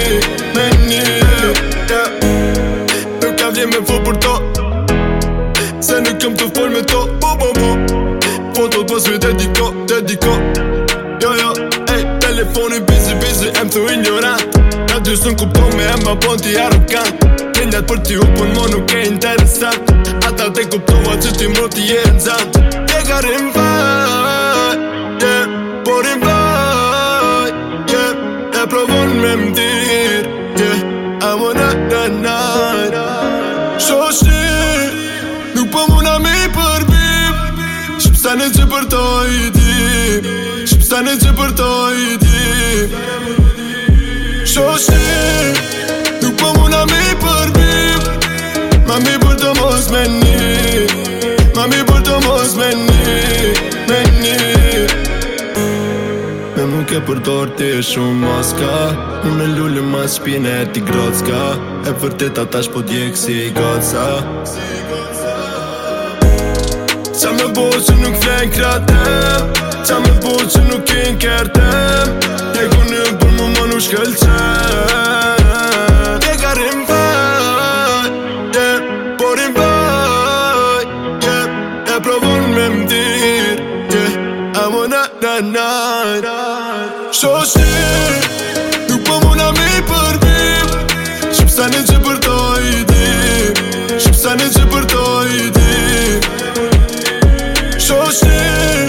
yeah. Nuk ka vjen me fo për to, se nuk jom të fol me to. Fotot pas me dediko, jo, ej, telefoni busy, em thu ignorant. Na dy s'nën kupton me em ma bon t'i arrogant. Kindet për t'i upën mo nuk e interesant. Ata te kuptova që ti mro t'i je nxant. E ka rinvaj, yeah, po rinvaj, yeah. E provon me m'dir, yeah, I wanna night. Shoshi, nuk po muna me i përbim. Shpësane që për to i dim, shpësane që për to i dim. Shoshi, nuk po muna me i përbim. Mami për të mos me një, mami për të mos me një. Me mu ke përdor ti e shumë maska. Unë e lullu ma shpine e ti grocka. E vërtet atash po djek si i goca. Qa me bo që nuk flen kratem, qa me bo që nuk i nkertem. Je ku një për mu më nuk shkëllqen. Je ka rinvaj, yeah, po rinvaj, yeah. E provon me m'dir, yeah, I wanna night. Shoshi, nuk po muna me i përbim. Shpësane që për to i dim, shpësane që për to i dim. Shoshi,